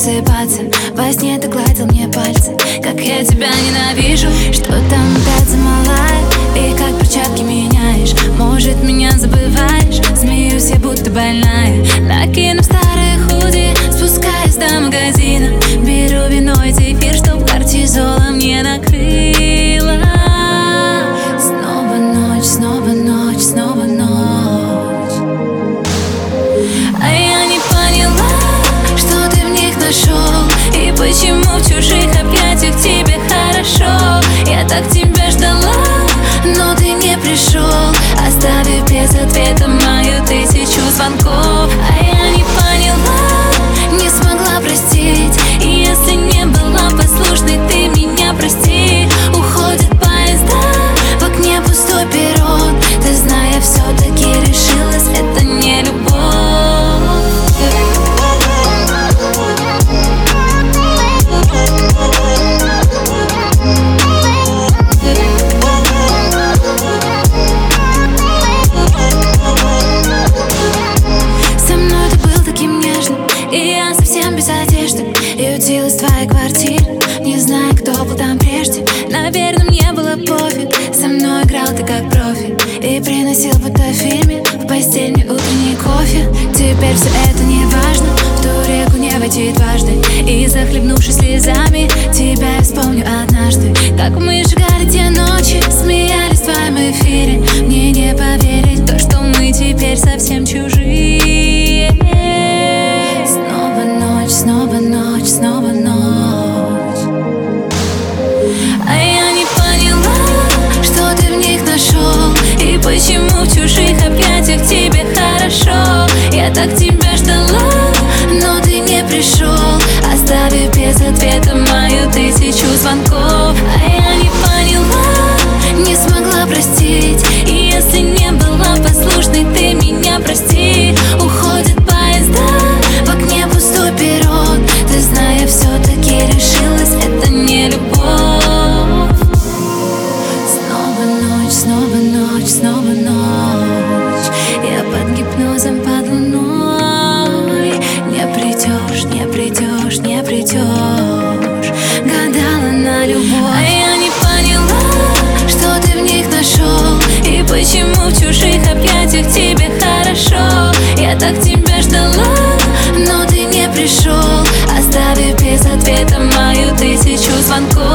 просыпаться. Во сне ты гладил мне пальцы, как я тебя ненавижу. Что там опять за малая, и как перчатки меняешь. Может, меня забываешь, смеюсь я будто больная. Накину старые худи, спускаюсь до магазина. Беру вино и зефир, чтоб кортизола мне накрыла. Снова ночь, снова ночь, снова ночь. А я не поняла, что ты в них нашел, и почему в чужих объятиях тебе хорошо. Я так тебя ждала, но ты не пришел, оставив без ответа мою тысячу звонков. А я не поняла, не смогла простить, и если не была послушной, ты меня прости. Уходят поезда, в окне пустой перрон. Ты, зная, все-таки решилась, это не любовь. И я совсем без одежды и ютилась в твоей квартире, не знаю, кто был там прежде. Наверное, мне было пофиг, со мной играл ты как профи и приносил будто в фильме в постель мне утренний кофе. Теперь все это не важно, в ту реку не войти дважды. И захлебнувшись слезами, тебя я вспомню однажды. Как мы сжигали те ночи, смеялись в твоем эфире. Мне не поверить в то, что мы теперь совсем чужие. Снова ночь, снова ночь. А я не поняла, что ты в них нашел, и почему в чужих объятиях тебе хорошо. Я так тебя ждала, но ты не пришел, оставив без ответа мою тысячу звонков. А я не поняла, не смогла простить, и если не была послушной, ты меня прости. Уходят поезда, в окне пустой перрон. Ты, зная, все-таки решилась, это не любовь. Снова ночь, снова ночь, снова ночь. Я под гипнозом, под луной. Не придешь, не придешь, не придешь. Гадала на любовь. А я не поняла, что ты в них нашел, и почему в чужих объятиях тебе хорошо. Я так тебя ждала, но ты не пришел, оставив без ответа мою тысячу звонков.